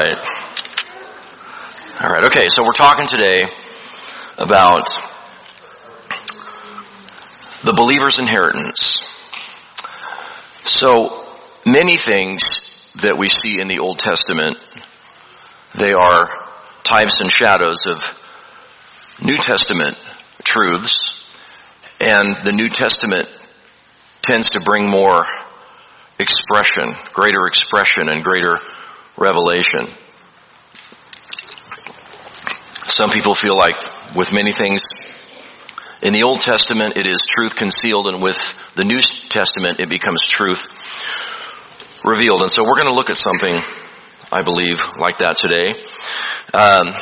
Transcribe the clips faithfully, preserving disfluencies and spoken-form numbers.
right. All right, okay, so we're talking today about the believer's inheritance. So, many things that we see in the Old Testament, they are types and shadows of New Testament truths, and the New Testament tends to bring more expression, greater expression and greater revelation. Some people feel like with many things in the Old Testament it is truth concealed, and with the New Testament it becomes truth revealed. And so we're going to look at something, I believe, like that today. Um,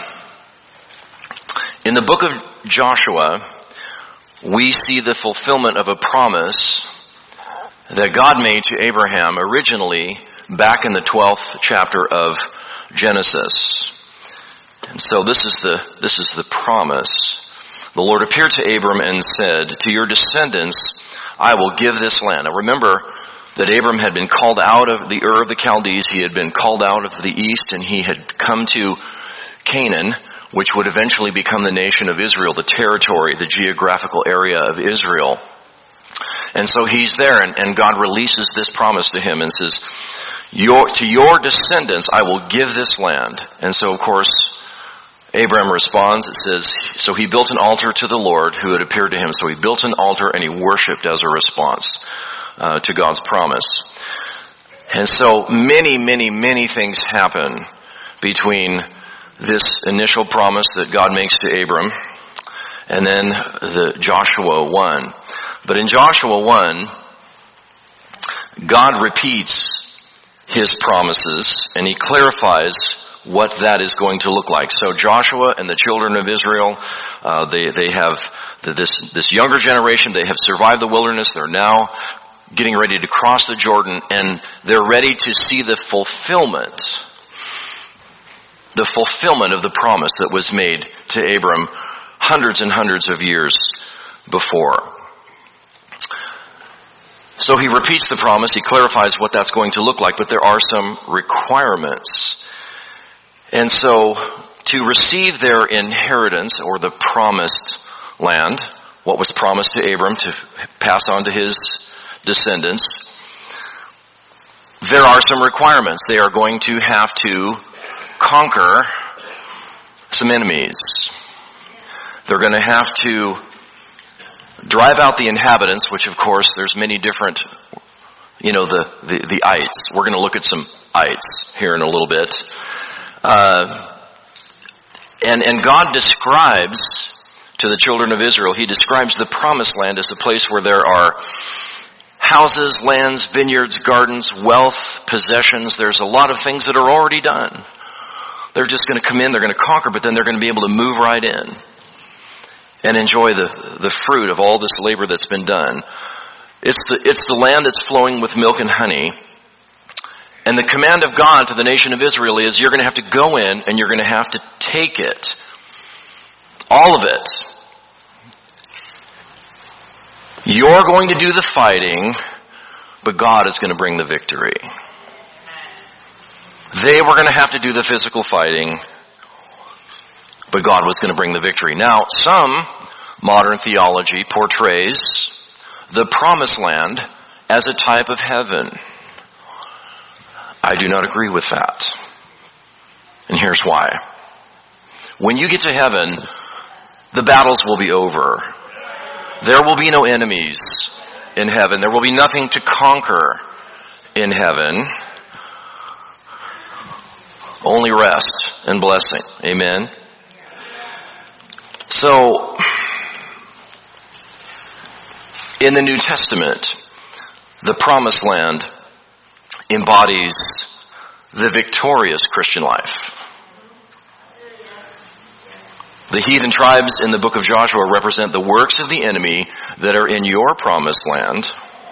in the book of Joshua, we see the fulfillment of a promise that God made to Abraham originally back in the twelfth chapter of Genesis. And so this is the this is the promise. The Lord appeared to Abram and said, "To your descendants I will give this land." Now remember that Abram had been called out of the Ur of the Chaldees. He had been called out of the east, and he had come to Canaan, which would eventually become the nation of Israel, the territory, the geographical area of Israel. And so he's there, and, and God releases this promise to him and says, your, to your descendants I will give this land. And so, of course, Abraham responds. It says, so he built an altar to the Lord who had appeared to him. So he built an altar and he worshipped as a response uh, to God's promise. And so many, many, many things happen between this initial promise that God makes to Abram and then the Joshua one. But in Joshua one, God repeats his promises and he clarifies what that is going to look like. So Joshua and the children of Israel, uh, they, they have the, this, this younger generation, they have survived the wilderness, they're now getting ready to cross the Jordan, and they're ready to see the fulfillment, the fulfillment of the promise that was made to Abram hundreds and hundreds of years before. So he repeats the promise, he clarifies what that's going to look like, but there are some requirements. And so, to receive their inheritance, or the promised land, what was promised to Abram to pass on to his descendants, there are some requirements. They are going to have to conquer some enemies. They're going to have to drive out the inhabitants, which of course there's many different, you know, the, the, the ites. We're going to look at some ites here in a little bit. Uh, and, and God describes to the children of Israel, he describes the promised land as a place where there are houses, lands, vineyards, gardens, wealth, possessions. There's a lot of things that are already done. They're just going to come in, they're going to conquer, but then they're going to be able to move right in and enjoy the, the fruit of all this labor that's been done. It's the, it's the land that's flowing with milk and honey. And the command of God to the nation of Israel is you're going to have to go in and you're going to have to take it. All of it. You're going to do the fighting, but God is going to bring the victory. They were going to have to do the physical fighting, but God was going to bring the victory. Now, some modern theology portrays the promised land as a type of heaven. I do not agree with that. And here's why. When you get to heaven, the battles will be over. There will be no enemies in heaven. There will be nothing to conquer in heaven. Only rest and blessing. Amen. So, in the New Testament, the promised land embodies the victorious Christian life. The heathen tribes in the book of Joshua represent the works of the enemy that are in your promised land.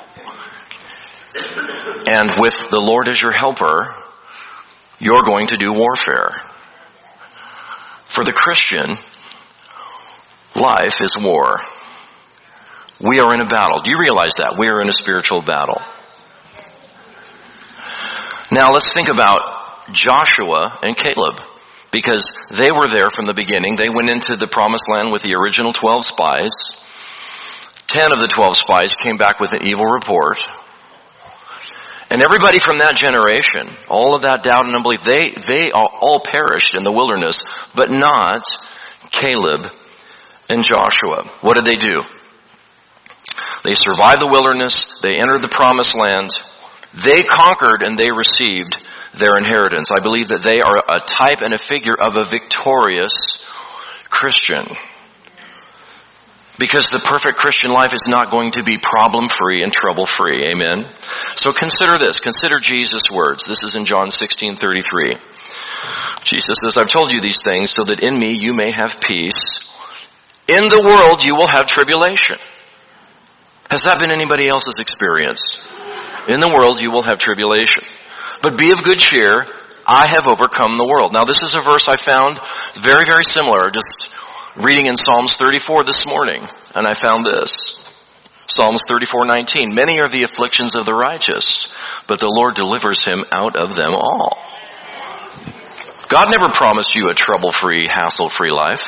And with the Lord as your helper, you're going to do warfare. For the Christian, life is war. We are in a battle. Do you realize that? We are in a spiritual battle. Now let's think about Joshua and Caleb, because they were there from the beginning. They went into the promised land with the original twelve spies. Ten of the twelve spies came back with an evil report. And everybody from that generation, all of that doubt and unbelief, they, they all perished in the wilderness, but not Caleb and Joshua. What did they do? They survived the wilderness. They entered the promised land. They conquered and they received their inheritance. I believe that they are a type and a figure of a victorious Christian. Because the perfect Christian life is not going to be problem-free and trouble-free. Amen? So consider this. Consider Jesus' words. This is in John sixteen thirty-three. Jesus says, I've told you these things so that in me you may have peace. In the world you will have tribulation. Has that been anybody else's experience? In the world you will have tribulation. But be of good cheer. I have overcome the world. Now this is a verse I found very, very similar. Just reading in Psalms thirty-four this morning, and I found this. Psalms thirty-four nineteen. Many are the afflictions of the righteous, but the Lord delivers him out of them all. God never promised you a trouble-free, hassle-free life.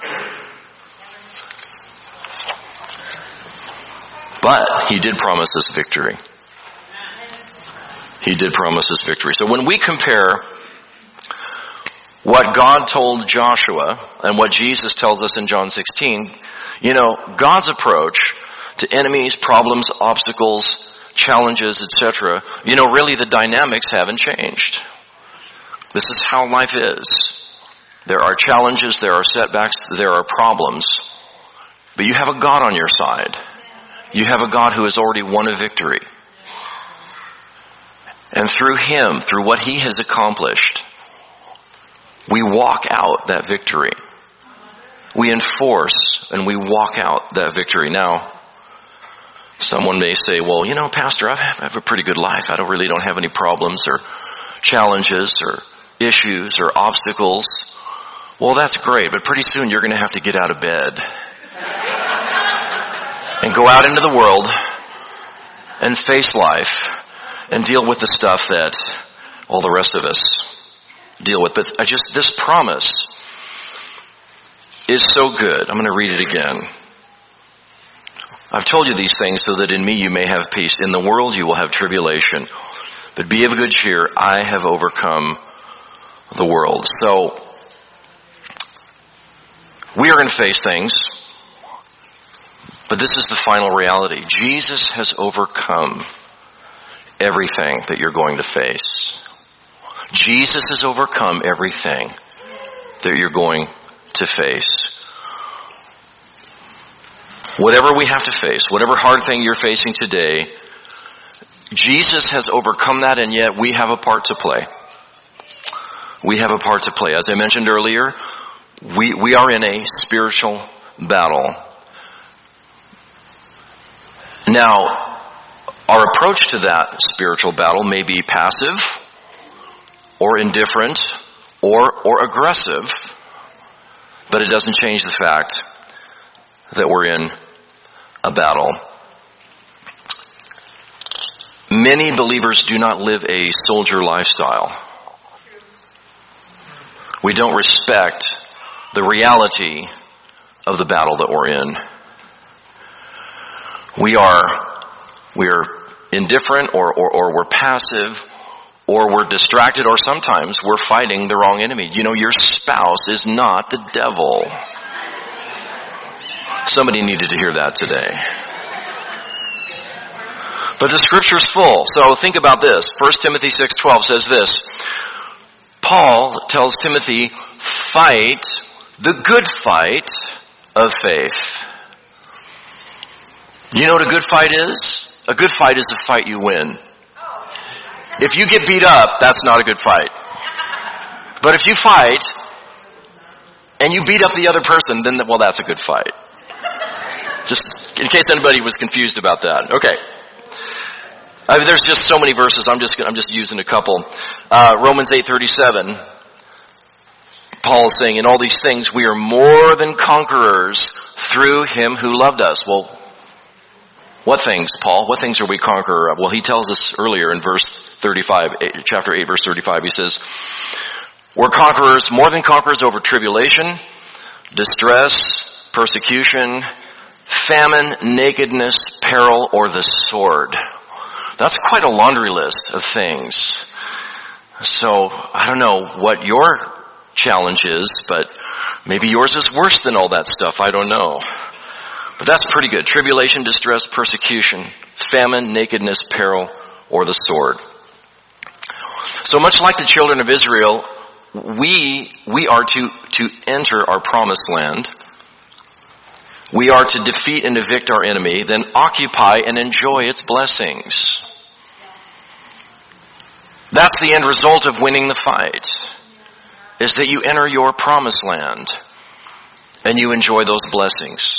But he did promise us victory. He did promise us victory. So when we compare what God told Joshua and what Jesus tells us in John sixteen, you know, God's approach to enemies, problems, obstacles, challenges, et cetera, you know, really the dynamics haven't changed. This is how life is. There are challenges, there are setbacks, there are problems. But you have a God on your side. You have a God who has already won a victory. And through him, through what he has accomplished, we walk out that victory. We enforce and we walk out that victory. Now, someone may say, well, you know, Pastor, I have a pretty good life. I don't really don't have any problems or challenges or issues or obstacles. Well, that's great, but pretty soon you're going to have to get out of bed and go out into the world and face life and deal with the stuff that all the rest of us deal with. But I just, this promise is so good. I'm going to read it again. I've told you these things so that in me you may have peace. In the world you will have tribulation. But be of good cheer. I have overcome the world. So, we are going to face things. But this is the final reality. Jesus has overcome everything that you're going to face. Jesus has overcome everything that you're going to face. Whatever we have to face, whatever hard thing you're facing today, Jesus has overcome that, and yet we have a part to play. We have a part to play. As I mentioned earlier, we, we are in a spiritual battle. Now, our approach to that spiritual battle may be passive, or indifferent, or, or aggressive, but it doesn't change the fact that we're in a battle. Many believers do not live a soldier lifestyle. We don't respect the reality of the battle that we're in. We are, we are indifferent, or, or, or we're passive, or we're distracted, or sometimes we're fighting the wrong enemy. You know, your spouse is not the devil. Somebody needed to hear that today. But the scripture's full. So think about this. First Timothy six twelve says this. Paul tells Timothy, fight the good fight of faith. You know what a good fight is? A good fight is a fight you win. If you get beat up, that's not a good fight. But if you fight and you beat up the other person, then, well, that's a good fight. Just in case anybody was confused about that. Okay. I mean, there's just so many verses. I'm just I'm just using a couple. Uh, Romans eight thirty-seven. Paul is saying, in all these things we are more than conquerors through him who loved us. Well, What things, Paul? What things are we conqueror of? Well, he tells us earlier in verse thirty-five, chapter eight, verse thirty-five, he says, we're conquerors, more than conquerors over tribulation, distress, persecution, famine, nakedness, peril, or the sword. That's quite a laundry list of things. So, I don't know what your challenge is, but maybe yours is worse than all that stuff. I don't know. But that's pretty good. Tribulation, distress, persecution, famine, nakedness, peril, or the sword. So much like the children of Israel, we we are to, to enter our promised land. We are to defeat and evict our enemy, then occupy and enjoy its blessings. That's the end result of winning the fight, is that you enter your promised land and you enjoy those blessings.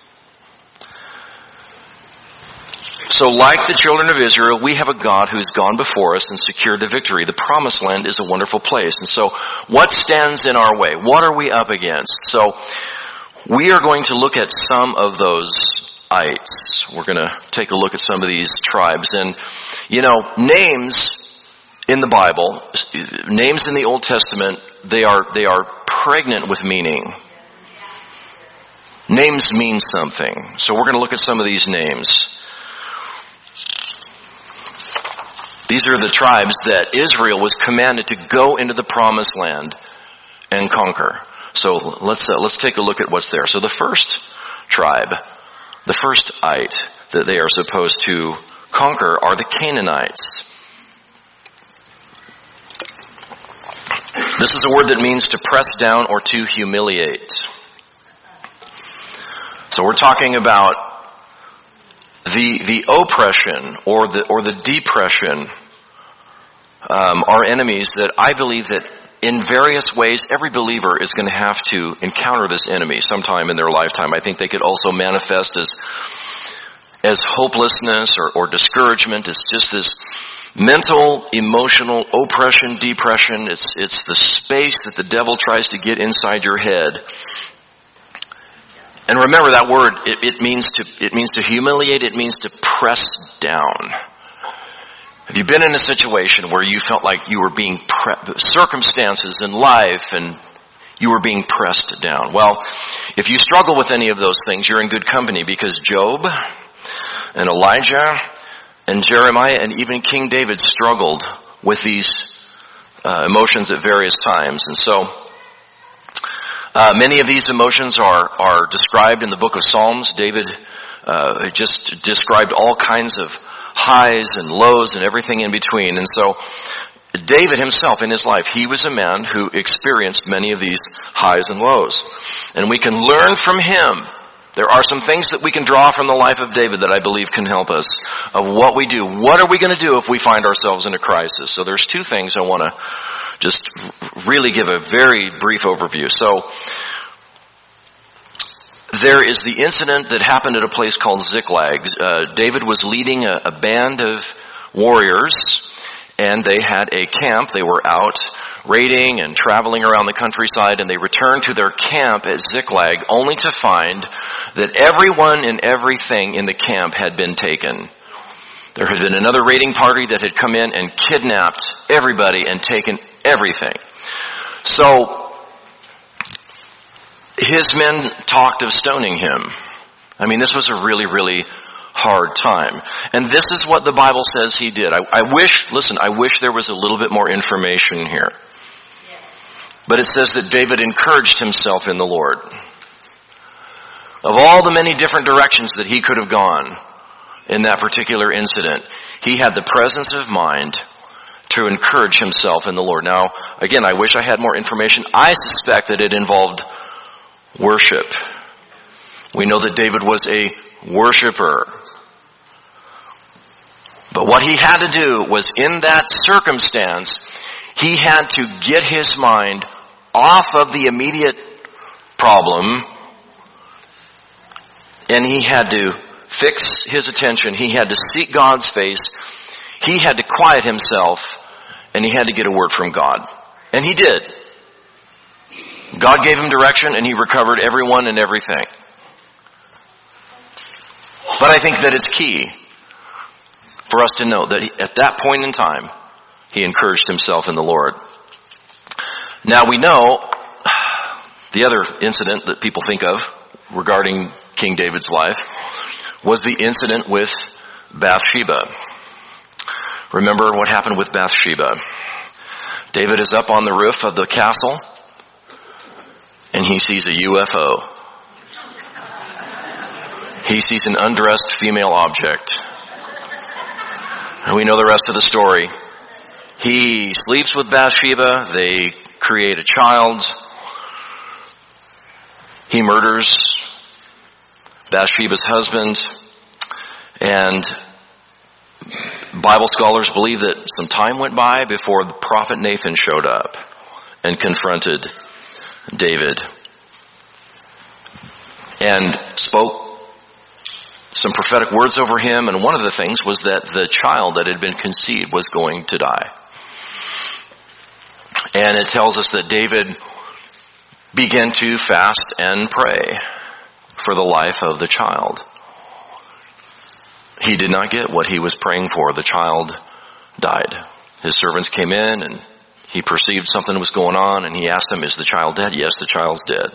So like the children of Israel, we have a God who's gone before us and secured the victory. The promised land is a wonderful place. And so what stands in our way? What are we up against? So we are going to look at some of those ites. We're going to take a look at some of these tribes. And, you know, names in the Bible, names in the Old Testament, they are they are pregnant with meaning. Names mean something. So we're going to look at some of these names. These are the tribes that Israel was commanded to go into the promised land and conquer. So let's uh, let's take a look at what's there. So the first tribe, the first ite that they are supposed to conquer are the Canaanites. This is a word that means to press down or to humiliate. So we're talking about the the oppression or the or the depression. Um, are enemies that I believe that in various ways every believer is going to have to encounter this enemy sometime in their lifetime. I think they could also manifest as as hopelessness or, or discouragement. It's just this mental, emotional oppression, depression. It's it's the space that the devil tries to get inside your head. And remember that word, it, it means to it means to humiliate, it means to press down. Have you been in a situation where you felt like you were being, pre- circumstances in life and you were being pressed down? Well, if you struggle with any of those things, you're in good company, because Job and Elijah and Jeremiah and even King David struggled with these uh, emotions at various times. And so, uh, many of these emotions are, are described in the book of Psalms. David uh, just described all kinds of highs and lows and everything in between. And so David himself in his life, he was a man who experienced many of these highs and lows. And we can learn from him. There are some things that we can draw from the life of David that I believe can help us of what we do. What are we going to do if we find ourselves in a crisis? So there's two things I want to just really give a very brief overview. So there is the incident that happened at a place called Ziklag. Uh, David was leading a, a band of warriors, and they had a camp. They were out raiding and traveling around the countryside, and they returned to their camp at Ziklag only to find that everyone and everything in the camp had been taken. There had been another raiding party that had come in and kidnapped everybody and taken everything. So his men talked of stoning him. I mean, this was a really, really hard time. And this is what the Bible says he did. I, I wish, listen, I wish there was a little bit more information here. But it says that David encouraged himself in the Lord. Of all the many different directions that he could have gone in that particular incident, he had the presence of mind to encourage himself in the Lord. Now, again, I wish I had more information. I suspect that it involved worship. We know that David was a worshiper. But what he had to do was, in that circumstance, he had to get his mind off of the immediate problem, and he had to fix his attention. He had to seek God's face. He had to quiet himself, and he had to get a word from God. And he did. God gave him direction, and he recovered everyone and everything. But I think that it's key for us to know that he, at that point in time, he encouraged himself in the Lord. Now we know the other incident that people think of regarding King David's life was the incident with Bathsheba. Remember what happened with Bathsheba. David is up on the roof of the castle and he sees a U F O. He sees an undressed female object. And we know the rest of the story. He sleeps with Bathsheba. They create a child. He murders Bathsheba's husband. And Bible scholars believe that some time went by before the prophet Nathan showed up and confronted David and spoke some prophetic words over him. And one of the things was that the child that had been conceived was going to die. And it tells us that David began to fast and pray for the life of the child. He did not get what he was praying for. The child died. His servants came in and he perceived something was going on and he asked them, is the child dead? Yes, the child's dead.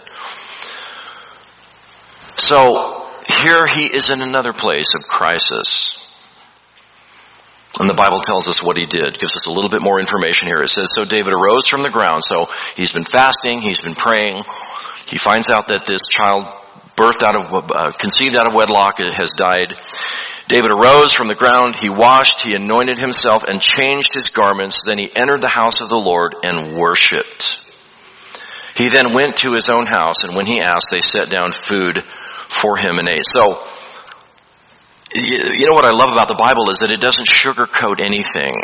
So here he is in another place of crisis. And the Bible tells us what he did. It gives us a little bit more information here. It says, so David arose from the ground. So he's been fasting. He's been praying. He finds out that this child birthed out of, uh, conceived out of wedlock has died. David arose from the ground. He washed. He anointed himself and changed his garments. Then he entered the house of the Lord and worshipped. He then went to his own house. And when he asked, they set down food for him and ate. So, you know what I love about the Bible is that it doesn't sugarcoat anything.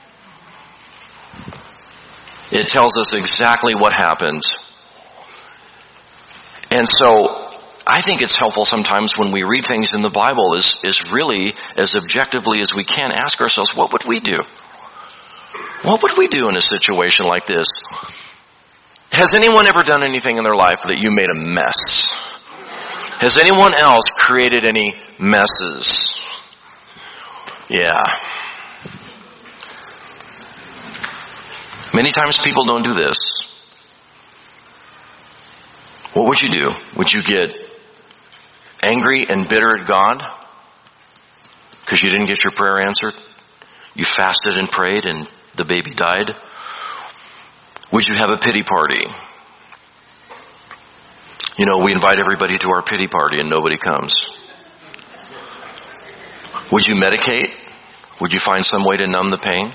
It tells us exactly what happened. And so, I think it's helpful sometimes when we read things in the Bible is, is really, as objectively as we can, ask ourselves, what would we do? What would we do in a situation like this? Has anyone ever done anything in their life that you made a mess? Has anyone else created any messes? Yeah. Many times people don't do this. What would you do? Would you get angry and bitter at God because you didn't get your prayer answered? You fasted and prayed and the baby died? Would you have a pity party? You know, we invite everybody to our pity party and nobody comes. Would you medicate? Would you find some way to numb the pain?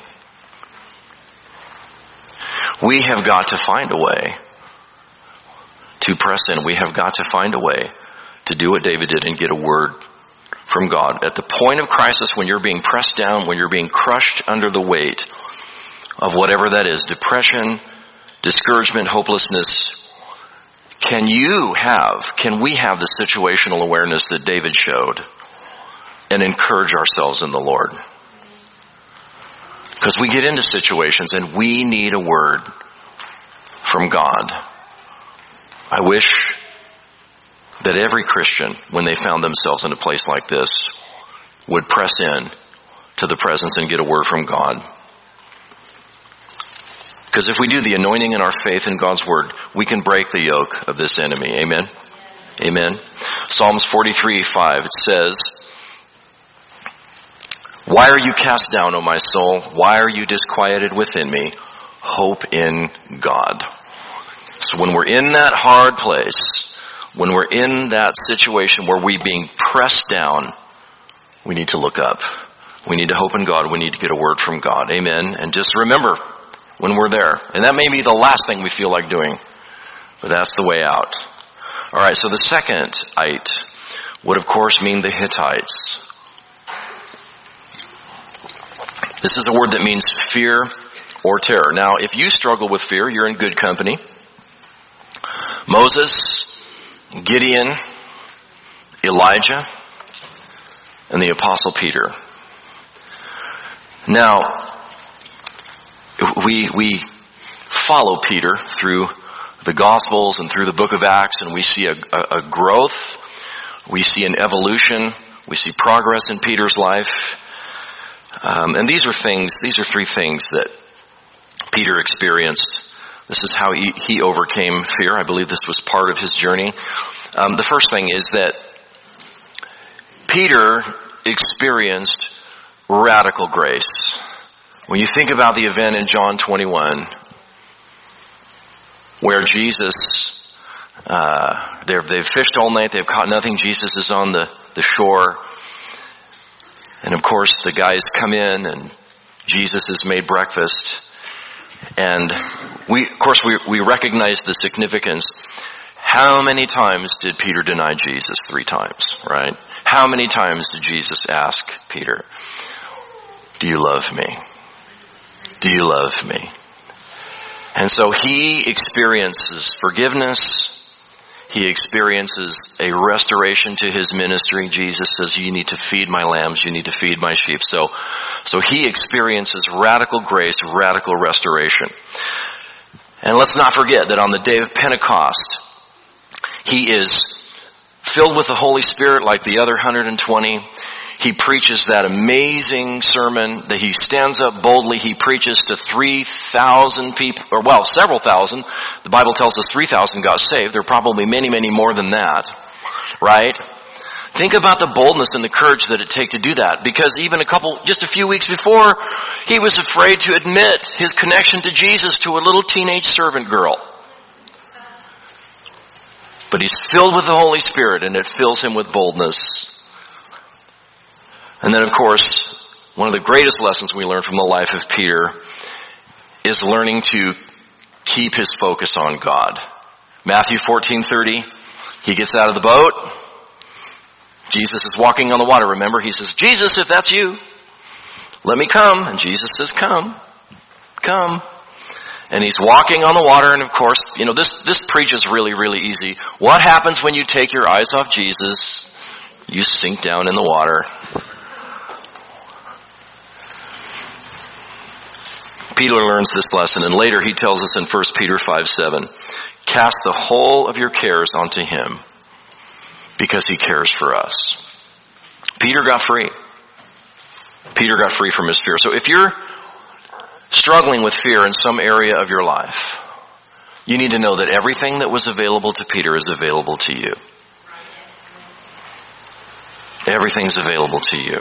We have got to find a way to press in. We have got to find a way to do what David did and get a word from God. At the point of crisis, when you're being pressed down, when you're being crushed under the weight of whatever that is, depression, discouragement, hopelessness, can you have, can we have the situational awareness that David showed and encourage ourselves in the Lord? Because we get into situations and we need a word from God. I wish that every Christian, when they found themselves in a place like this, would press in to the presence and get a word from God. Because if we do the anointing in our faith in God's word, we can break the yoke of this enemy. Amen? Amen. Psalms forty-three five, it says, why are you cast down, O my soul? Why are you disquieted within me? Hope in God. So when we're in that hard place, when we're in that situation where we're being pressed down, we need to look up. We need to hope in God. We need to get a word from God. Amen. And just remember when we're there. And that may be the last thing we feel like doing, but that's the way out. All right, so the second ite would, of course, mean the Hittites. This is a word that means fear or terror. Now, if you struggle with fear, you're in good company. Moses, Gideon, Elijah, and the Apostle Peter. Now, we we follow Peter through the Gospels and through the book of Acts, and we see a, a, a growth. We see an evolution. We see progress in Peter's life. Um, and these are things, these are three things that Peter experienced. This is how he, he overcame fear. I believe this was part of his journey. Um, the first thing is that Peter experienced radical grace. When you think about the event in John twenty-one, where Jesus, uh, they've, they've fished all night, they've caught nothing, Jesus is on the, the shore, and of course the guys come in and Jesus has made breakfast, and we, of course we, we recognize the significance. How many times did Peter deny Jesus? Three times, right? How many times did Jesus ask Peter, do you love me? Do you love me? And so he experiences forgiveness. He experiences a restoration to his ministry. Jesus says, you need to feed my lambs. You need to feed my sheep. So, so he experiences radical grace, radical restoration. And let's not forget that on the day of Pentecost, he is filled with the Holy Spirit like the other one hundred twenty. He preaches that amazing sermon that he stands up boldly. He preaches to three thousand people, or well, several thousand. The Bible tells us three thousand got saved. There are probably many, many more than that, right? Think about the boldness and the courage that it takes to do that. Because even a couple, just a few weeks before, he was afraid to admit his connection to Jesus to a little teenage servant girl. But he's filled with the Holy Spirit, and it fills him with boldness. And then, of course, one of the greatest lessons we learn from the life of Peter is learning to keep his focus on God. Matthew fourteen thirty, he gets out of the boat. Jesus is walking on the water. Remember, he says, Jesus, if that's you, let me come. And Jesus says, come, come. And he's walking on the water. And of course, you know, this, this preach is really, really easy. What happens when you take your eyes off Jesus? You sink down in the water. Peter learns this lesson, and later he tells us in First Peter five seven, cast the whole of your cares onto him, because he cares for us. Peter got free. Peter got free from his fear. So if you're struggling with fear in some area of your life, you need to know that everything that was available to Peter is available to you. Everything's available to you.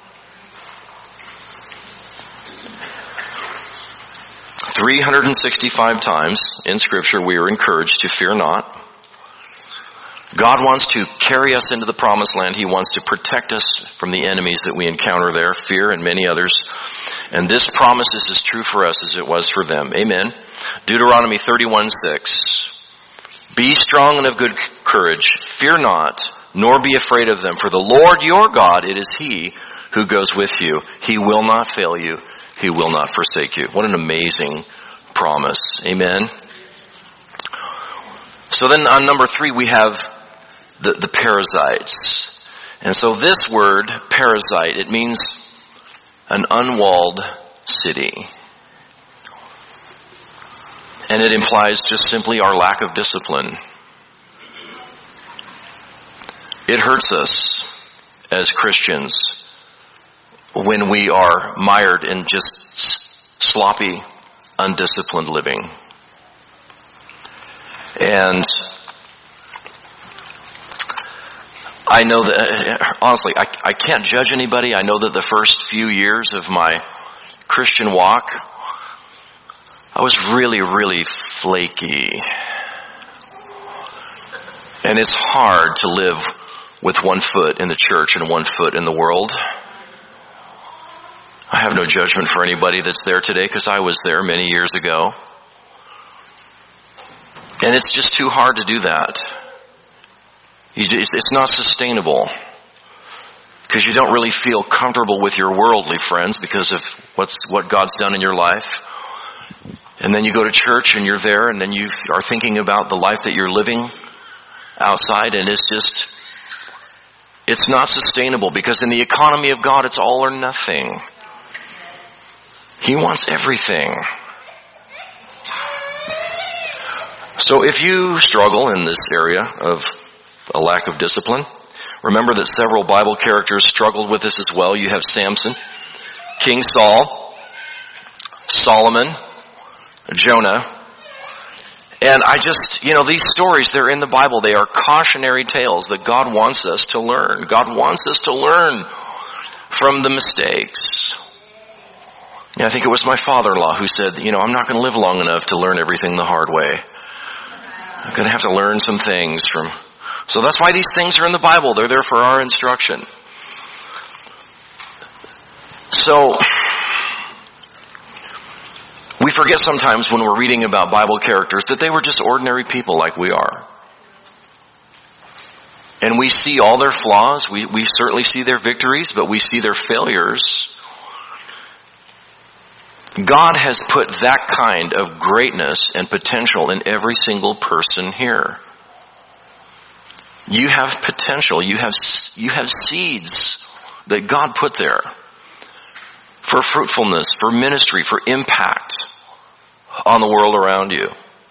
three hundred sixty-five times in Scripture we are encouraged to fear not. God wants to carry us into the promised land. He wants to protect us from the enemies that we encounter there, fear and many others. And this promise is as true for us as it was for them. Amen. Deuteronomy thirty-one six. Be strong and of good courage. Fear not, nor be afraid of them. For the Lord your God, it is He who goes with you. He will not fail you. He will not forsake you. What an amazing promise. Amen. So then on number three, we have the, the parasites. And so this word, parasite, it means an unwalled city. And it implies just simply our lack of discipline. It hurts us as Christians when we are mired in just sloppy, undisciplined living. And I know that, honestly, I, I can't judge anybody. I know that the first few years of my Christian walk, I was really, really flaky. And it's hard to live with one foot in the church and one foot in the world. I have no judgment for anybody that's there today, because I was there many years ago. And it's just too hard to do that. It's not sustainable, because you don't really feel comfortable with your worldly friends because of what's what God's done in your life. And then you go to church and you're there, and then you are thinking about the life that you're living outside, and it's just, it's not sustainable, because in the economy of God, it's all or nothing. He wants everything. So if you struggle in this area of a lack of discipline, Remember that several Bible characters struggled with this as well. You have Samson, King Saul, Solomon, Jonah. And I just, you know, these stories, they're in the Bible. They are cautionary tales that God wants us to learn. God wants us to learn from the mistakes. You know, I think it was my father-in-law who said, you know, I'm not going to live long enough to learn everything the hard way. I'm going to have to learn some things from... So that's why these things are in the Bible. They're there for our instruction. So... we forget sometimes when we're reading about Bible characters that they were just ordinary people like we are. And we see all their flaws. We, we certainly see their victories, but we see their failures. God has put that kind of greatness and potential in every single person here. You have potential. You have, you have seeds that God put there for fruitfulness, for ministry, for impact on the world around you.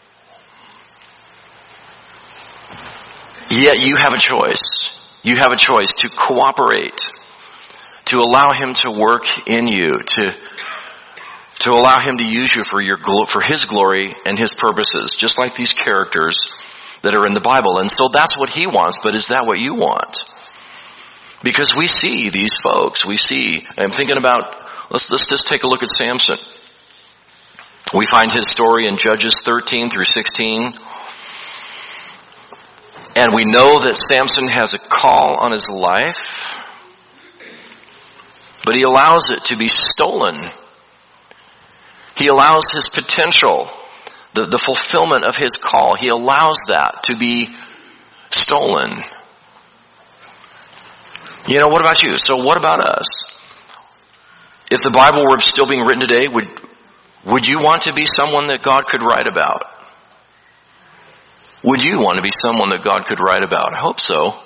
Yet you have a choice. You have a choice to cooperate, to allow Him to work in you, to to allow Him to use you for your for His glory and His purposes, just like these characters that are in the Bible. And so that's what He wants, but is that what you want? Because we see these folks. We see, I'm thinking about, let's, let's just take a look at Samson. We find his story in Judges thirteen through sixteen. And we know that Samson has a call on his life, but he allows it to be stolen. He allows his potential, the, the fulfillment of his call, he allows that to be stolen. You know, what about you? So what about us? If the Bible were still being written today, would would you want to be someone that God could write about? Would you want to be someone that God could write about? I hope so.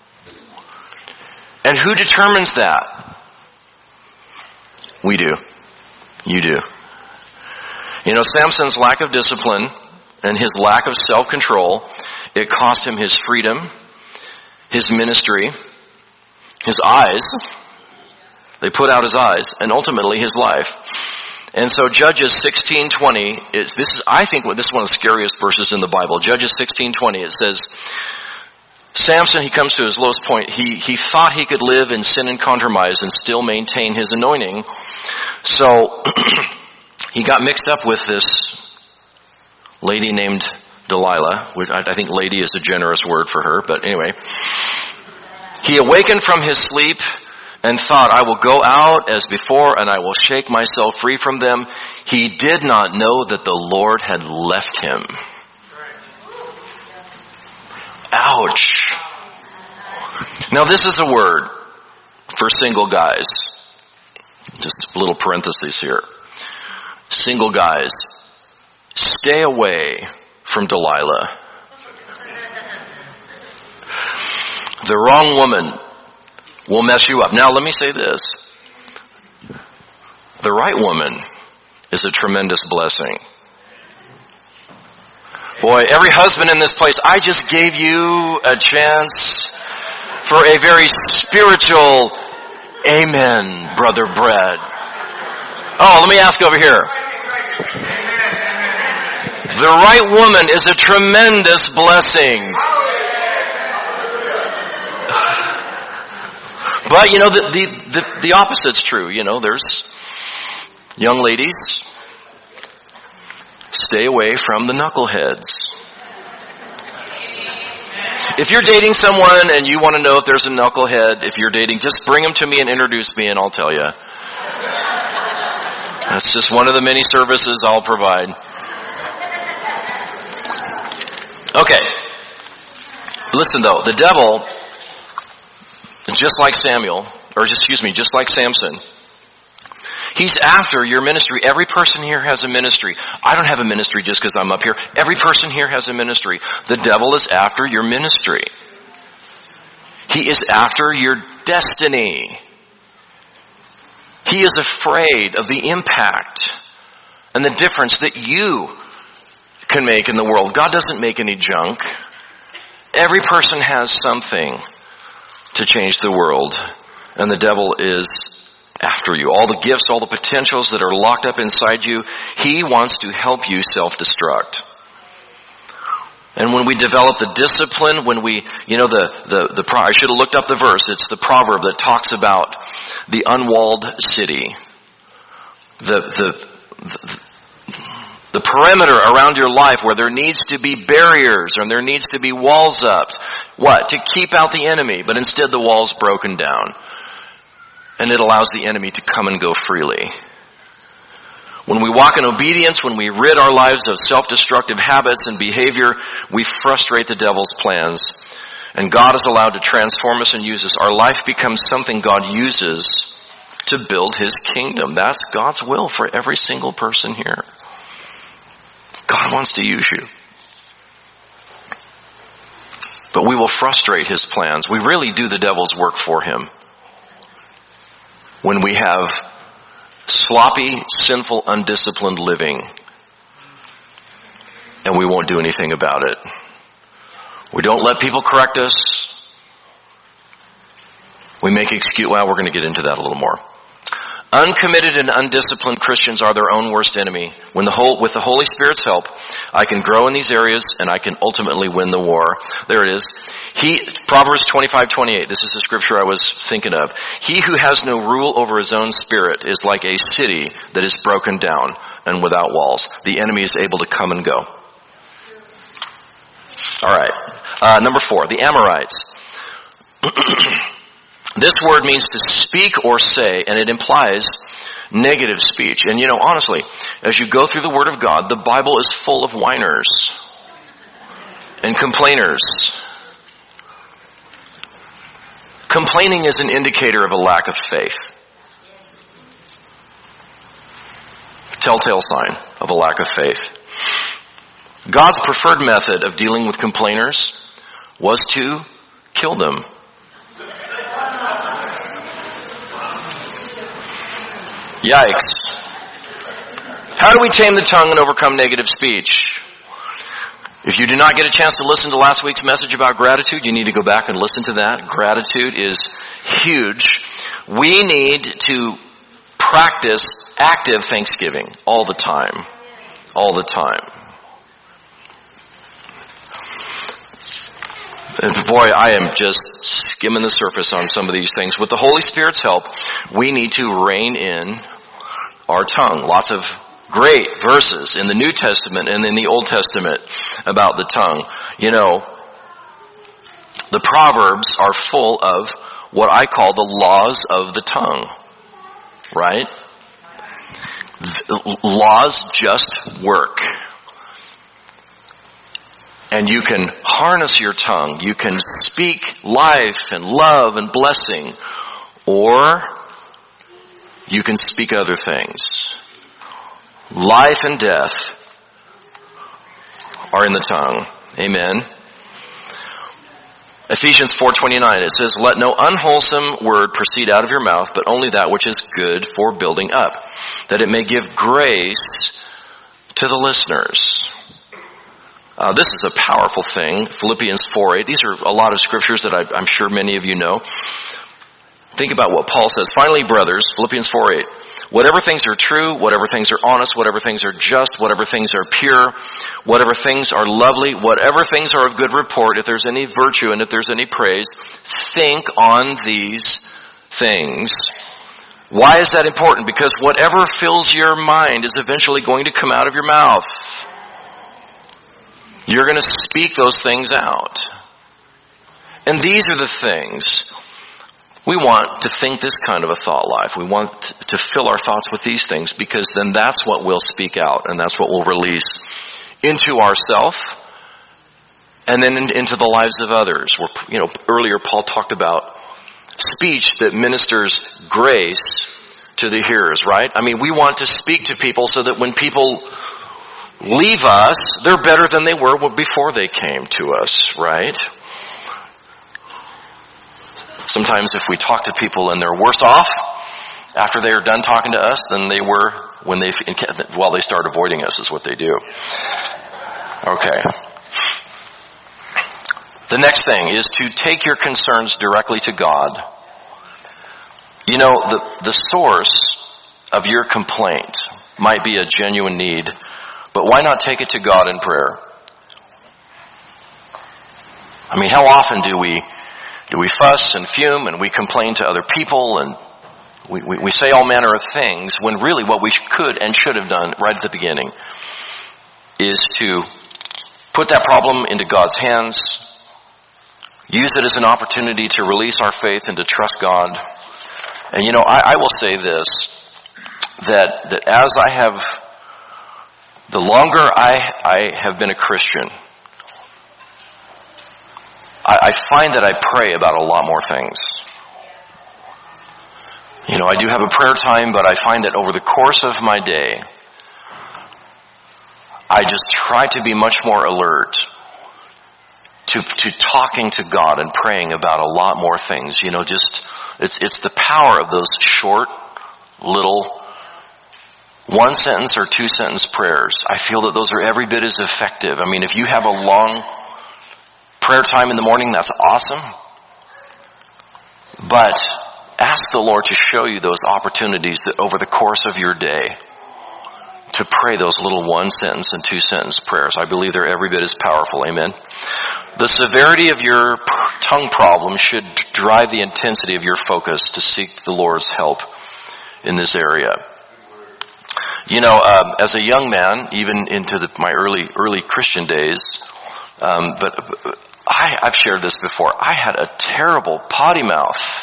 And who determines that? We do. You do. You know, Samson's lack of discipline and his lack of self-control, it cost him his freedom, his ministry, his eyes. They put out his eyes, and ultimately his life. And so Judges sixteen twenty is this is I think this is one of the scariest verses in the Bible. Judges sixteen twenty, it says, Samson, he comes to his lowest point. He he thought he could live in sin and compromise and still maintain his anointing. So he got mixed up with this lady named Delilah, which I, I think lady is a generous word for her, but anyway. He awakened from his sleep and thought, I will go out as before and I will shake myself free from them. He did not know that the Lord had left him. Ouch. Now this is a word for single guys. Just a little parenthesis here. Single guys, stay away from Delilah. The wrong woman will mess you up. Now let me say this. The right woman is a tremendous blessing. Boy, every husband in this place, I just gave you a chance for a very spiritual amen, Brother Brad. Oh, let me ask over here. The right woman is a tremendous blessing. But, you know, the, the, the, the opposite's true. You know, there's young ladies, stay away from the knuckleheads. If you're dating someone and you want to know if there's a knucklehead, if you're dating, just bring them to me and introduce me and I'll tell you. That's just one of the many services I'll provide. Okay. Listen though, the devil, just like Samuel, or excuse me, just like Samson, he's after your ministry. Every person here has a ministry. I don't have a ministry just because I'm up here. Every person here has a ministry. The devil is after your ministry. He is after your destiny. He is afraid of the impact and the difference that you can make in the world. God doesn't make any junk. Every person has something to change the world. And the devil is after you. All the gifts, all the potentials that are locked up inside you, he wants to help you self-destruct. And when we develop the discipline, when we, you know, the, the, the, I should have looked up the verse. It's the proverb that talks about the unwalled city. The, the, the, the perimeter around your life where there needs to be barriers and there needs to be walls up. What? To keep out the enemy. But instead the wall's broken down. And it allows the enemy to come and go freely. When we walk in obedience, when we rid our lives of self-destructive habits and behavior, we frustrate the devil's plans. And God is allowed to transform us and use us. Our life becomes something God uses to build his kingdom. That's God's will for every single person here. God wants to use you. But we will frustrate his plans. We really do the devil's work for him. When we have sloppy, sinful, undisciplined living, and we won't do anything about it. We don't let people correct us. We make excuse. Well, we're going to get into that a little more. Uncommitted and undisciplined Christians are their own worst enemy. When the whole, with the Holy Spirit's help, I can grow in these areas and I can ultimately win the war. There it is. He, Proverbs twenty-five twenty-eight. This is the scripture I was thinking of. He who has no rule over his own spirit is like a city that is broken down and without walls. The enemy is able to come and go. All right. Uh, number four, the Amorites. This word means to speak or say, and it implies negative speech. And you know, honestly, as you go through the Word of God, the Bible is full of whiners and complainers. Complaining is an indicator of a lack of faith. Telltale sign of a lack of faith. God's preferred method of dealing with complainers was to kill them. Yikes. How do we tame the tongue and overcome negative speech? If you do not get a chance to listen to last week's message about gratitude, you need to go back and listen to that. Gratitude is huge. We need to practice active thanksgiving all the time. All the time. And boy, I am just skimming the surface on some of these things. With the Holy Spirit's help, we need to rein in our tongue. Lots of great verses in the New Testament and in the Old Testament about the tongue. You know, the Proverbs are full of what I call the laws of the tongue. Right? Laws just work. And you can harness your tongue. You can speak life and love and blessing. Or you can speak other things. Life and death are in the tongue. Amen. Ephesians four twenty-nine, it says, "Let no unwholesome word proceed out of your mouth, but only that which is good for building up, that it may give grace to the listeners." Uh, this is a powerful thing. Philippians four eight. These are a lot of scriptures that I, I'm sure many of you know. Think about what Paul says. "Finally, brothers," Philippians four eight, "whatever things are true, whatever things are honest, whatever things are just, whatever things are pure, whatever things are lovely, whatever things are of good report, if there's any virtue and if there's any praise, think on these things." Why is that important? Because whatever fills your mind is eventually going to come out of your mouth. You're going to speak those things out. And these are the things. We want to think this kind of a thought life. We want to fill our thoughts with these things, because then that's what we'll speak out and that's what we'll release into ourselves and then into the lives of others. Where, you know, earlier Paul talked about speech that ministers grace to the hearers, right? I mean, we want to speak to people so that when people leave us, they're better than they were before they came to us, right? Sometimes if we talk to people and they're worse off after they are done talking to us than they were when they, well, they start avoiding us is what they do. Okay. The next thing is to take your concerns directly to God. You know, the, the source of your complaint might be a genuine need, but why not take it to God in prayer? I mean, how often do we do we fuss and fume and we complain to other people and we, we, we say all manner of things when really what we could and should have done right at the beginning is to put that problem into God's hands, use it as an opportunity to release our faith and to trust God. And you know, I, I will say this, that, that as I have, the longer I, I have been a Christian, I, I find that I pray about a lot more things. You know, I do have a prayer time, but I find that over the course of my day, I just try to be much more alert to, to talking to God and praying about a lot more things. You know, just, it's, it's the power of those short, little, one sentence or two sentence prayers. I feel that those are every bit as effective. I mean, if you have a long prayer time in the morning, that's awesome. But ask the Lord to show you those opportunities that over the course of your day to pray those little one sentence and two sentence prayers. I believe they're every bit as powerful. Amen. The severity of your tongue problem should drive the intensity of your focus to seek the Lord's help in this area. You know, um, as a young man, even into the, my early early Christian days, um, but I, I've shared this before. I had a terrible potty mouth.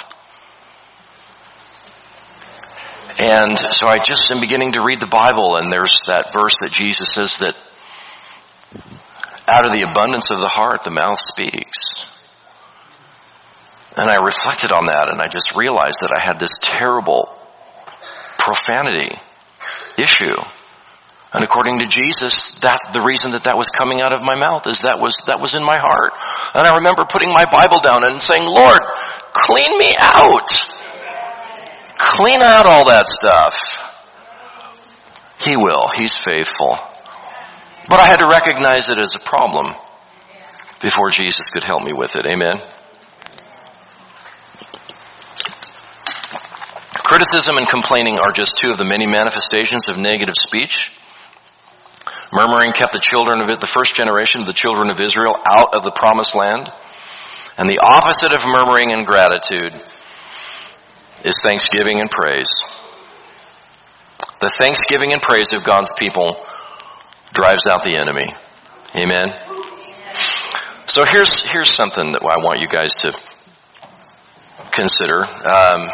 And so I just am beginning to read the Bible, and there's that verse that Jesus says that out of the abundance of the heart, the mouth speaks. And I reflected on that, and I just realized that I had this terrible profanity issue. And according to Jesus, that's the reason that that was coming out of my mouth, is that was that was in my heart. And I remember putting my Bible down and saying, Lord, clean me out. Clean out all that stuff. He will. He's faithful. But I had to recognize it as a problem before Jesus could help me with it. Amen. Criticism and complaining are just two of the many manifestations of negative speech. Murmuring kept the children of it, the first generation of the children of Israel out of the promised land. And the opposite of murmuring and gratitude is thanksgiving and praise. The thanksgiving and praise of God's people drives out the enemy. Amen. So here's here's something that I want you guys to consider. Um,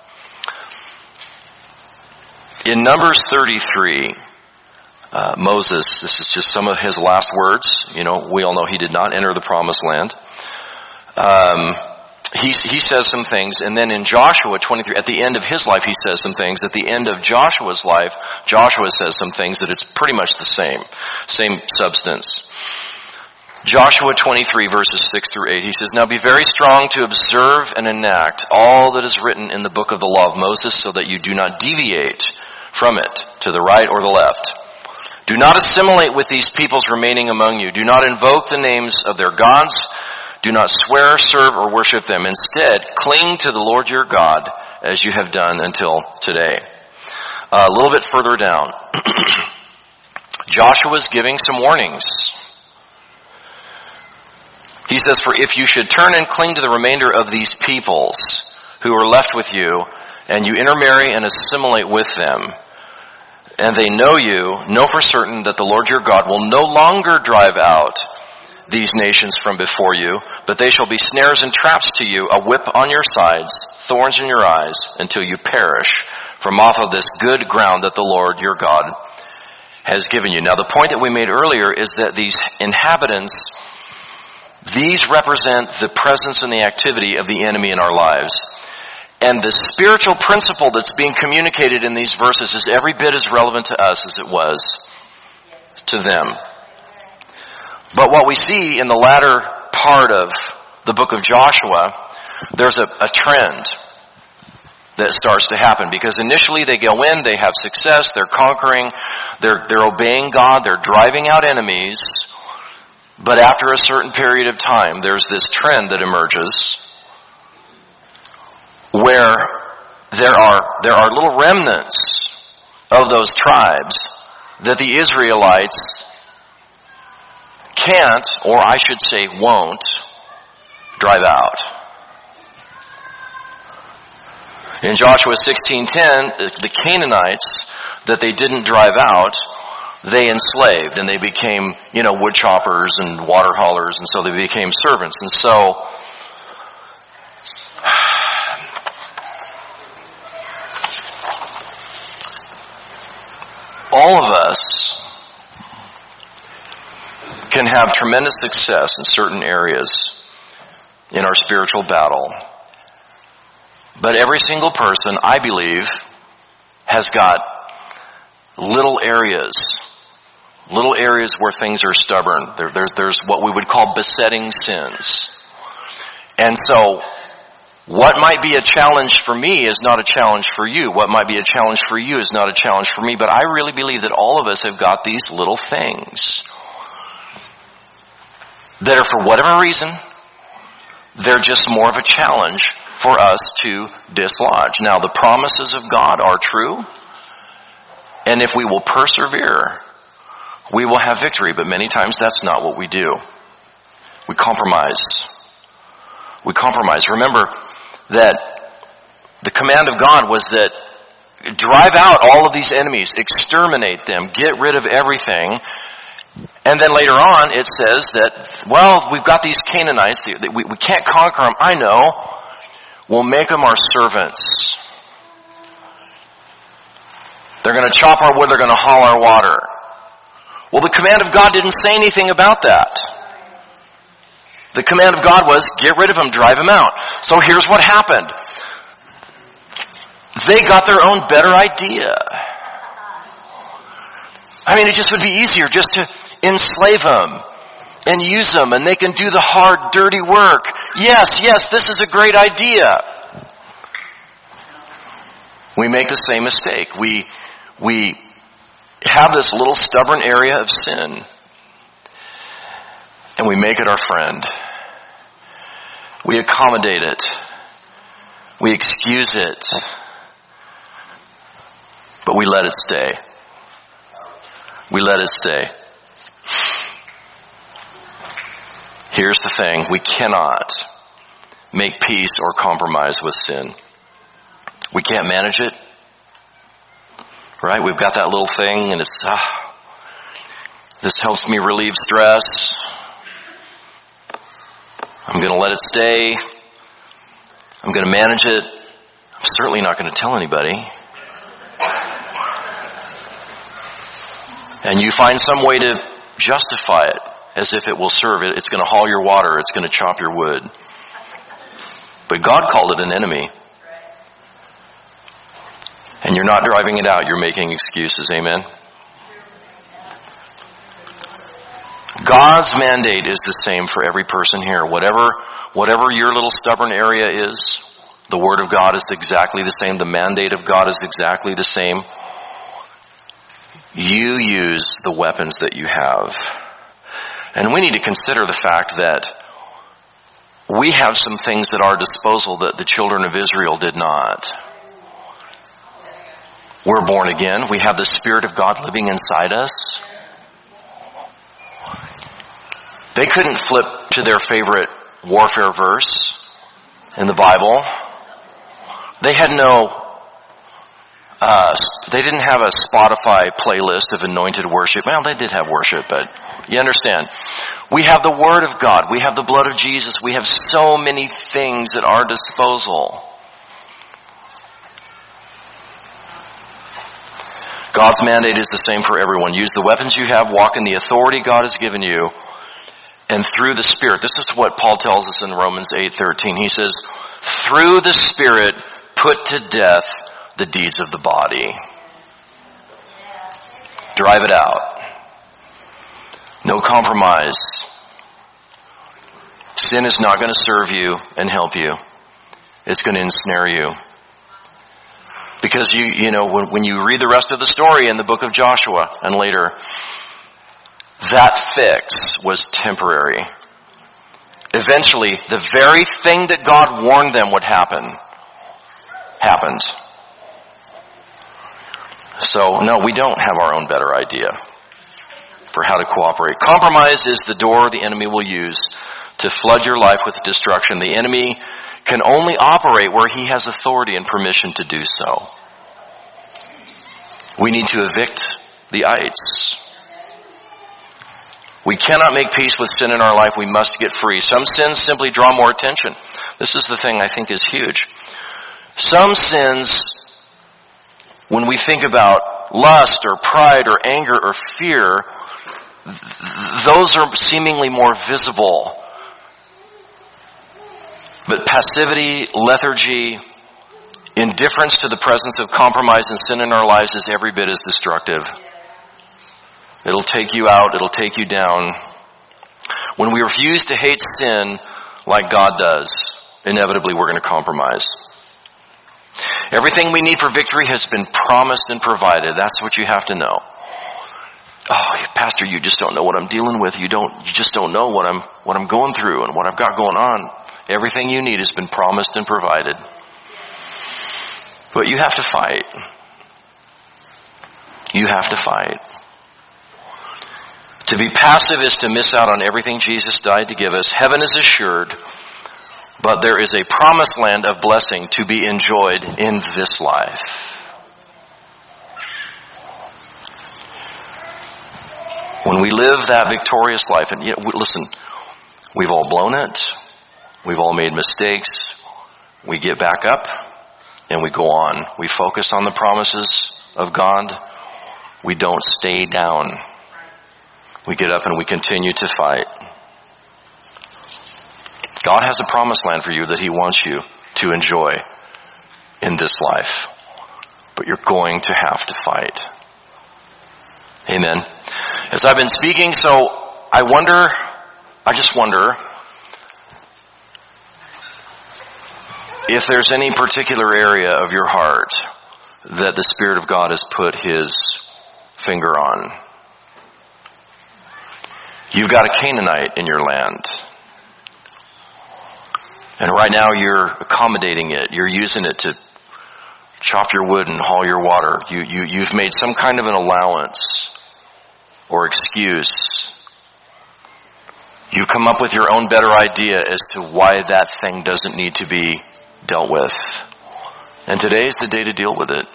in Numbers thirty-three, uh, Moses, this is just some of his last words. You know, we all know he did not enter the promised land. Um, he, he says some things, and then in Joshua twenty-three, at the end of his life, he says some things. At the end of Joshua's life, Joshua says some things that it's pretty much the same, same substance. Joshua twenty-three, verses six through eight, he says, Now be very strong to observe and enact all that is written in the book of the law of Moses, so that you do not deviate from it to the right or the left. Do not assimilate with these peoples remaining among you. Do not invoke the names of their gods. Do not swear, serve, or worship them. Instead, cling to the Lord your God as you have done until today. Uh, a little bit further down, Joshua's giving some warnings. He says, For if you should turn and cling to the remainder of these peoples who are left with you, and you intermarry and assimilate with them, and they know you, know for certain that the Lord your God will no longer drive out these nations from before you, but they shall be snares and traps to you, a whip on your sides, thorns in your eyes, until you perish from off of this good ground that the Lord your God has given you. Now, the point that we made earlier is that these inhabitants, these represent the presence and the activity of the enemy in our lives. And the spiritual principle that's being communicated in these verses is every bit as relevant to us as it was to them. But what we see in the latter part of the book of Joshua, there's a, a trend that starts to happen. Because initially they go in, they have success, they're conquering, they're, they're obeying God, they're driving out enemies. But after a certain period of time, there's this trend that emerges where there are, there are little remnants of those tribes that the Israelites can't, or I should say won't, drive out. In Joshua sixteen ten, the Canaanites that they didn't drive out, they enslaved, and they became, you know, wood choppers and water haulers, and so they became servants. And so, all of us can have tremendous success in certain areas in our spiritual battle. But every single person, I believe, has got little areas, little areas where things are stubborn. There, there's, there's what we would call besetting sins. And so, what might be a challenge for me is not a challenge for you. What might be a challenge for you is not a challenge for me. But I really believe that all of us have got these little things that are, for whatever reason, they're just more of a challenge for us to dislodge. Now, the promises of God are true, and if we will persevere, we will have victory. But many times that's not what we do. We compromise. We compromise. Remember that the command of God was that drive out all of these enemies, exterminate them, get rid of everything. And then later on it says that, well, we've got these Canaanites, we, we can't conquer them. I know. We'll make them our servants. They're going to chop our wood, they're going to haul our water. Well, the command of God didn't say anything about that. The command of God was, get rid of them, drive them out. So here's what happened. They got their own better idea. I mean, it just would be easier just to enslave them and use them, and they can do the hard, dirty work. Yes, yes, this is a great idea. We make the same mistake. We, we have this little stubborn area of sin, and we make it our friend. We accommodate it. We excuse it. But we let it stay. We let it stay. Here's the thing. We cannot make peace or compromise with sin. We can't manage it. Right? We've got that little thing, and it's, ah, this helps me relieve stress. I'm going to let it stay. I'm going to manage it. I'm certainly not going to tell anybody. And you find some way to justify it as if it will serve it. It's going to haul your water. It's going to chop your wood. But God called it an enemy. And you're not driving it out. You're making excuses. Amen? God's mandate is the same for every person here. Whatever, whatever your little stubborn area is, the Word of God is exactly the same. The mandate of God is exactly the same. You use the weapons that you have. And we need to consider the fact that we have some things at our disposal that the children of Israel did not. We're born again. We have the Spirit of God living inside us. They couldn't flip to their favorite warfare verse in the Bible. They had no, uh, they didn't have a Spotify playlist of anointed worship. Well, they did have worship, but you understand. We have the Word of God. We have the blood of Jesus. We have so many things at our disposal. God's mandate is the same for everyone. Use the weapons you have. Walk in the authority God has given you. And through the Spirit. This is what Paul tells us in Romans eight thirteen. He says, through the Spirit, put to death the deeds of the body. Drive it out. No compromise. Sin is not going to serve you and help you. It's going to ensnare you. Because you, you know, when, when you read the rest of the story in the book of Joshua and later, that fix was temporary. Eventually, the very thing that God warned them would happen, happened. So, no, we don't have our own better idea for how to cooperate. Compromise is the door the enemy will use to flood your life with destruction. The enemy can only operate where he has authority and permission to do so. We need to evict the ites. We cannot make peace with sin in our life. We must get free. Some sins simply draw more attention. This is the thing I think is huge. Some sins, when we think about lust or pride or anger or fear, th- those are seemingly more visible. But passivity, lethargy, indifference to the presence of compromise and sin in our lives is every bit as destructive. It'll take you out. It'll take you down. When we refuse to hate sin like God does, inevitably we're going to compromise. Everything we need for victory has been promised and provided. That's what you have to know. Oh, Pastor, you just don't know what I'm dealing with. You don't. You just don't know what I'm what I'm going through and what I've got going on. Everything you need has been promised and provided. But you have to fight. You have to fight. To be passive is to miss out on everything Jesus died to give us. Heaven is assured, but there is a promised land of blessing to be enjoyed in this life. When we live that victorious life, and yet, listen, we've all blown it. We've all made mistakes. We get back up and we go on. We focus on the promises of God. We don't stay down. We get up and we continue to fight. God has a promised land for you that He wants you to enjoy in this life. But you're going to have to fight. Amen. As I've been speaking, so I wonder, I just wonder if there's any particular area of your heart that the Spirit of God has put His finger on. You've got a Canaanite in your land. And right now you're accommodating it. You're using it to chop your wood and haul your water. You, you, you've made some kind of an allowance or excuse. You come up with your own better idea as to why that thing doesn't need to be dealt with. And today is the day to deal with it.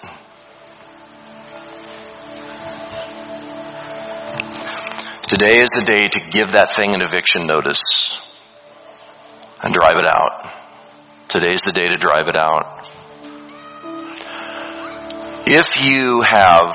Today is the day to give that thing an eviction notice and drive it out. Today's the day to drive it out. If you have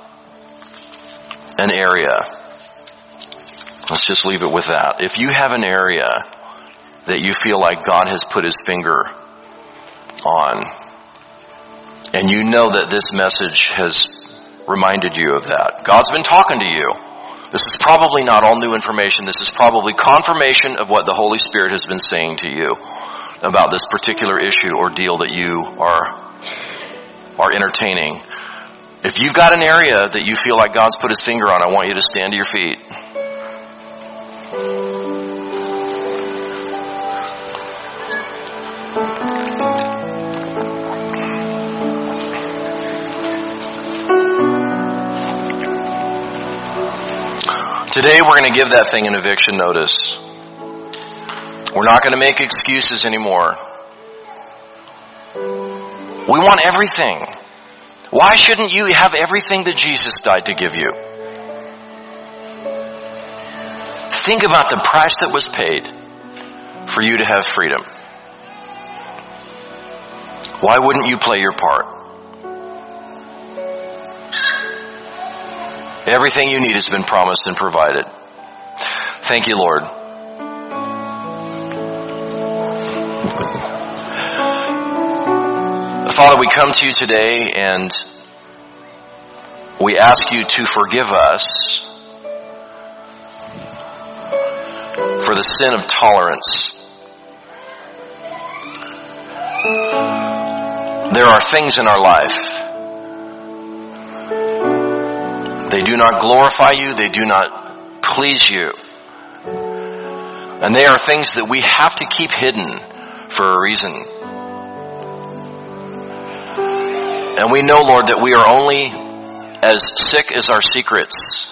an area, let's just leave it with that. If you have an area that you feel like God has put His finger on, and you know that this message has reminded you of that, God's been talking to you. This is probably not all new information. This is probably confirmation of what the Holy Spirit has been saying to you about this particular issue or deal that you are, are entertaining. If you've got an area that you feel like God's put His finger on, I want you to stand to your feet. Today we're going to give that thing an eviction notice. We're not going to make excuses anymore. We want everything. Why shouldn't you have everything that Jesus died to give you? Think about the price that was paid for you to have freedom. Why wouldn't you play your part? Everything you need has been promised and provided. Thank you, Lord. Father, we come to you today and we ask you to forgive us for the sin of tolerance. There are things in our life. They do not glorify you. They do not please you. And they are things that we have to keep hidden for a reason. And we know, Lord, that we are only as sick as our secrets.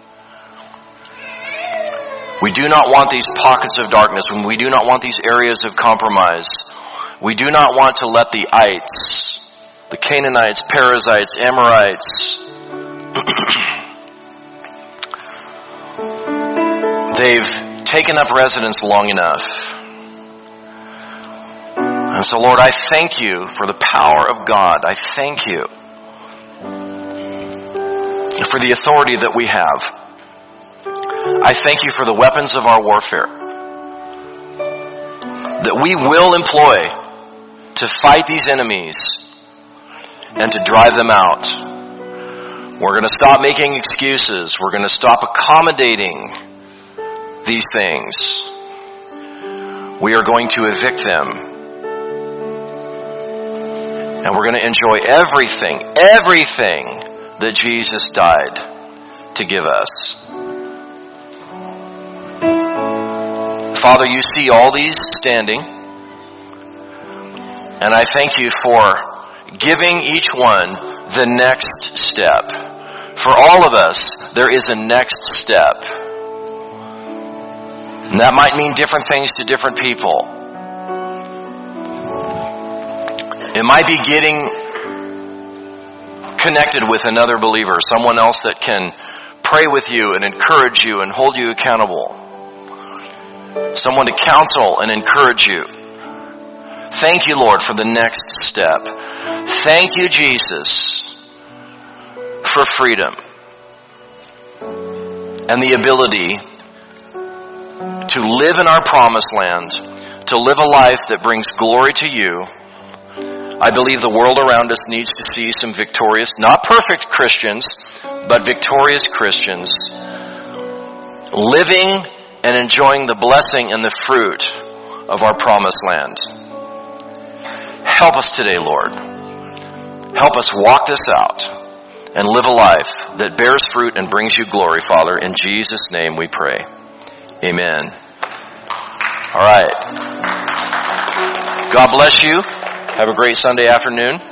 We do not want these pockets of darkness. We do not want these areas of compromise. We do not want to let the ites, the Canaanites, Perizzites, Amorites, they've taken up residence long enough. And so, Lord, I thank you for the power of God. I thank you for the authority that we have. I thank you for the weapons of our warfare that we will employ to fight these enemies and to drive them out. We're going to stop making excuses. We're going to stop accommodating these things. We are going to evict them. And we're going to enjoy everything, everything that Jesus died to give us. Father, you see all these standing, and I thank you for giving each one the next step. For all of us, there is a next step. And that might mean different things to different people. It might be getting connected with another believer, someone else that can pray with you and encourage you and hold you accountable. Someone to counsel and encourage you. Thank you, Lord, for the next step. Thank you, Jesus, for freedom and the ability to live in our promised land, to live a life that brings glory to you. I believe the world around us needs to see some victorious, not perfect Christians, but victorious Christians living and enjoying the blessing and the fruit of our promised land. Help us today, Lord. Help us walk this out and live a life that bears fruit and brings you glory, Father. In Jesus' name we pray. Amen. All right. God bless you. Have a great Sunday afternoon.